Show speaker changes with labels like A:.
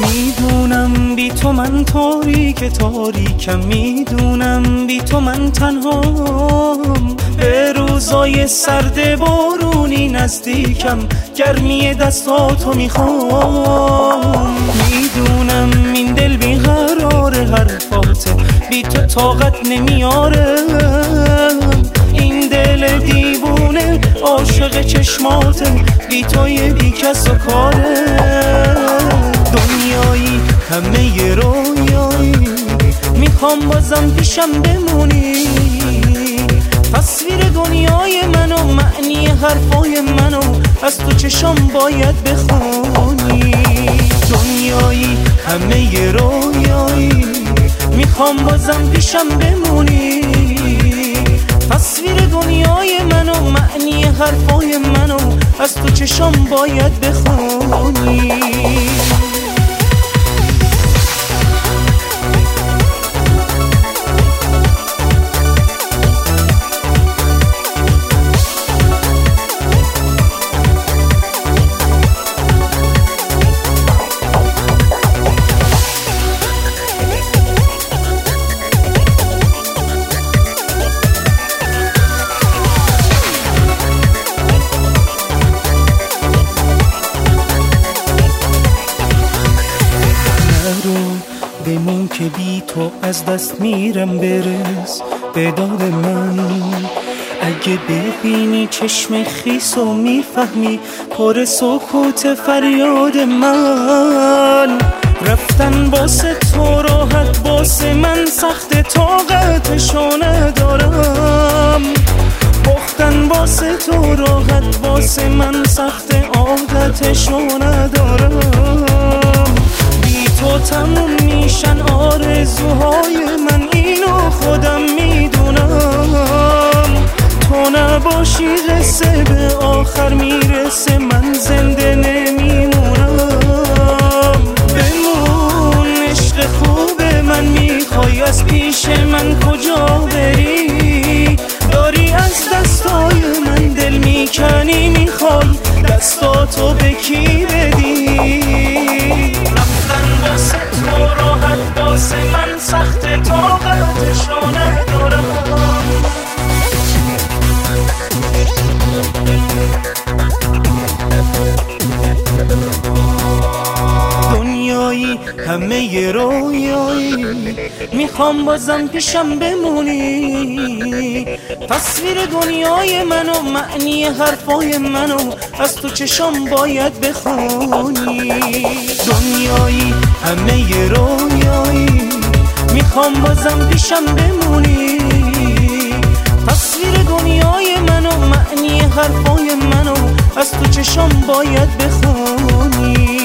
A: میدونم بی تو من تاریکم، میدونم بی تو من تنهام، به روزای سرد بارونی نزدیکم، گرمی دستاتو میخوام. میدونم این دل بیقراره حرفاته، بی تو طاقت نمیاره، این دل دیوونه عاشق چشماته، بی توی بی کس و کاره. دنیایی همه رویایی، میخوام بازم پیشم بمونی، تصویر دنیای منو، معنی حرفای منو از تو چشم باید بخونی. دنیایی همه رویایی، میخوام بازم پیشم بمونی، تصویر دنیای منو، معنی حرفای منو از تو چشم باید بخونی. بمون که بی تو از دست میرم، برس به داد من. اگه ببینی چشم خیس و میفهمی پر سکوت فریاد من. رفتن باسه تو راحت، باسه من سخت، طاقتشو ندارم. باختن باسه تو راحت، باسه من سخت، عادتشو ندارم. تو تموم میشن آرزوهای من، اینو خودم میدونم. تو نباشی قصه به آخر میرسه، من زنده نمیمونم. بمون عشق خوب من، میخوای از پیش من کجا بری؟ داری از دستای من دل میکنی، میخوای دستاتو به کی بدی؟ باسه تو راحت، باسه من سخت، طاقتشو ندارم. دنیایی همه رویایی، میخوام بازم پیشم بمونی، تصویر دنیای منو، معنی حرفای منو از تو چشم باید بخونی. دنیایی همه رویایی، میخوام بازم پیشم بمونی، تصویر دنیای منو، معنی حرفای منو از تو چشم باید بخونی.